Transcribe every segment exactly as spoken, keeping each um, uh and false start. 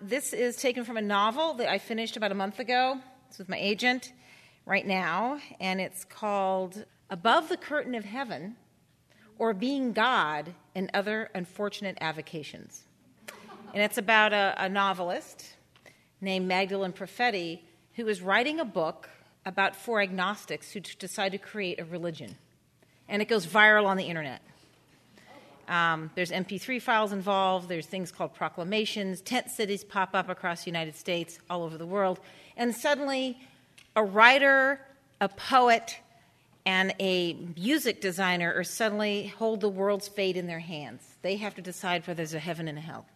this is taken from a novel that I finished about a month ago. It's with my agent right now, and it's called Above the Curtain of Heaven, or Being God and Other Unfortunate Avocations. And it's about a, a novelist named Magdalene Perfetti who is writing a book about four agnostics who t- decide to create a religion. And it goes viral on the internet. Um, there's M P three files involved. There's things called proclamations. Tent cities pop up across the United States, all over the world. And suddenly, a writer, a poet, and a music designer are suddenly hold the world's fate in their hands. They have to decide whether there's a heaven and a hell.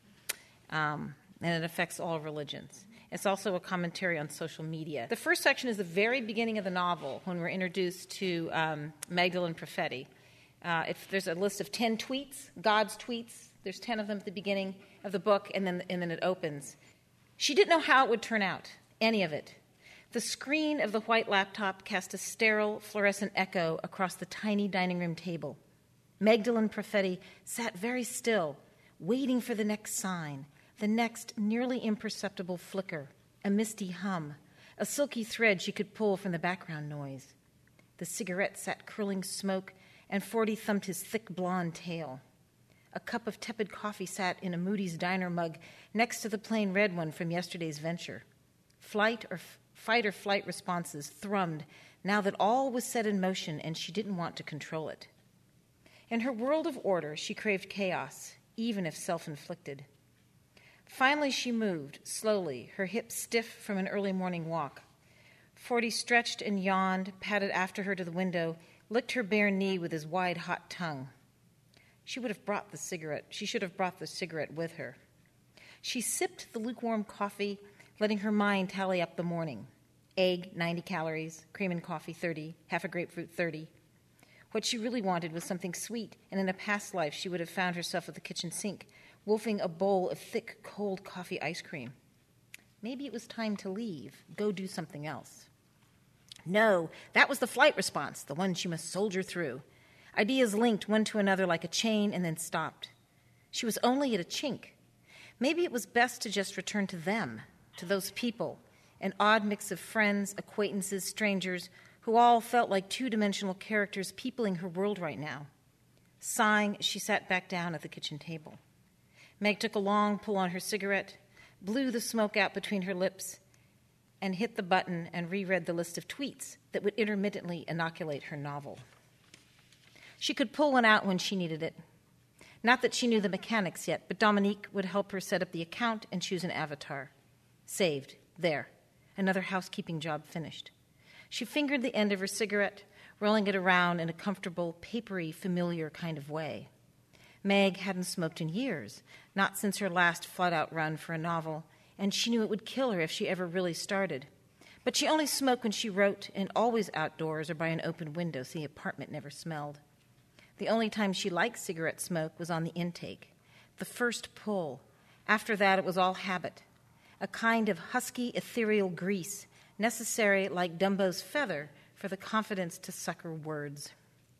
Um, and it affects all religions. It's also a commentary on social media. The first section is the very beginning of the novel, when we're introduced to um, Magdalene Perfetti. Uh, if there's a list of ten tweets, God's tweets. There's ten of them at the beginning of the book, and then and then it opens. She didn't know how it would turn out, any of it. The screen of the white laptop cast a sterile, fluorescent echo across the tiny dining room table. Magdalene Perfetti sat very still, waiting for the next sign, the next nearly imperceptible flicker, a misty hum, a silky thread she could pull from the background noise. The cigarette sat curling smoke, and Forty thumped his thick blonde tail. A cup of tepid coffee sat in a Moody's diner mug next to the plain red one from yesterday's venture. Flight or f- fight or flight responses thrummed now that all was set in motion and she didn't want to control it. In her world of order, she craved chaos, even if self-inflicted. Finally, she moved, slowly, her hips stiff from an early morning walk. Forty stretched and yawned, padded after her to the window, licked her bare knee with his wide, hot tongue. She would have brought the cigarette. She should have brought the cigarette with her. She sipped the lukewarm coffee, letting her mind tally up the morning. Egg, ninety calories, cream and coffee, thirty, half a grapefruit, thirty. What she really wanted was something sweet, and in a past life she would have found herself at the kitchen sink, wolfing a bowl of thick, cold coffee ice cream. Maybe it was time to leave, go do something else. No, that was the flight response, the one she must soldier through. Ideas linked one to another like a chain and then stopped. She was only at a chink. Maybe it was best to just return to them, to those people, an odd mix of friends, acquaintances, strangers, who all felt like two-dimensional characters peopling her world right now. Sighing, she sat back down at the kitchen table. Meg took a long pull on her cigarette, blew the smoke out between her lips, and hit the button and reread the list of tweets that would intermittently inoculate her novel. She could pull one out when she needed it. Not that she knew the mechanics yet, but Dominique would help her set up the account and choose an avatar. Saved. There. Another housekeeping job finished. She fingered the end of her cigarette, rolling it around in a comfortable, papery, familiar kind of way. Meg hadn't smoked in years, not since her last flat-out run for a novel, and she knew it would kill her if she ever really started. But she only smoked when she wrote, and always outdoors or by an open window so the apartment never smelled. The only time she liked cigarette smoke was on the intake, the first pull. After that, it was all habit, a kind of husky, ethereal grease, necessary like Dumbo's feather for the confidence to sucker words.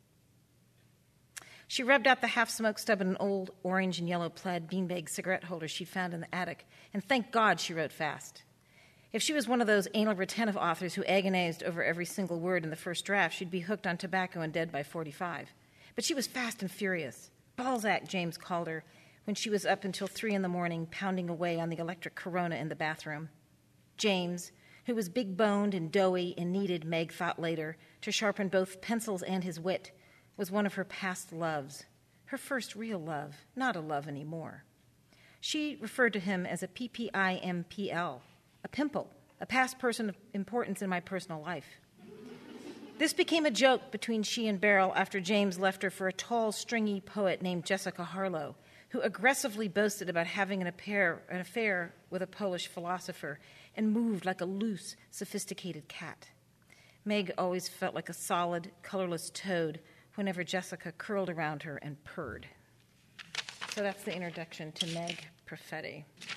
She rubbed out the half-smoked stub in an old orange and yellow plaid beanbag cigarette holder she'd found in the attic, and thank God she wrote fast. If she was one of those anal retentive authors who agonized over every single word in the first draft, she'd be hooked on tobacco and dead by forty-five. But she was fast and furious. Balzac, James called her, when she was up until three in the morning pounding away on the electric Corona in the bathroom. James, who was big-boned and doughy and needed, Meg thought later, to sharpen both pencils and his wit, was one of her past loves, her first real love, not a love anymore. She referred to him as a P P I M P L, a pimple, a past person of importance in my personal life. This became a joke between she and Beryl after James left her for a tall, stringy poet named Jessica Harlow, who aggressively boasted about having an affair, an affair with a Polish philosopher and moved like a loose, sophisticated cat. Meg always felt like a solid, colorless toad whenever Jessica curled around her and purred. So that's the introduction to Meg Perfetti.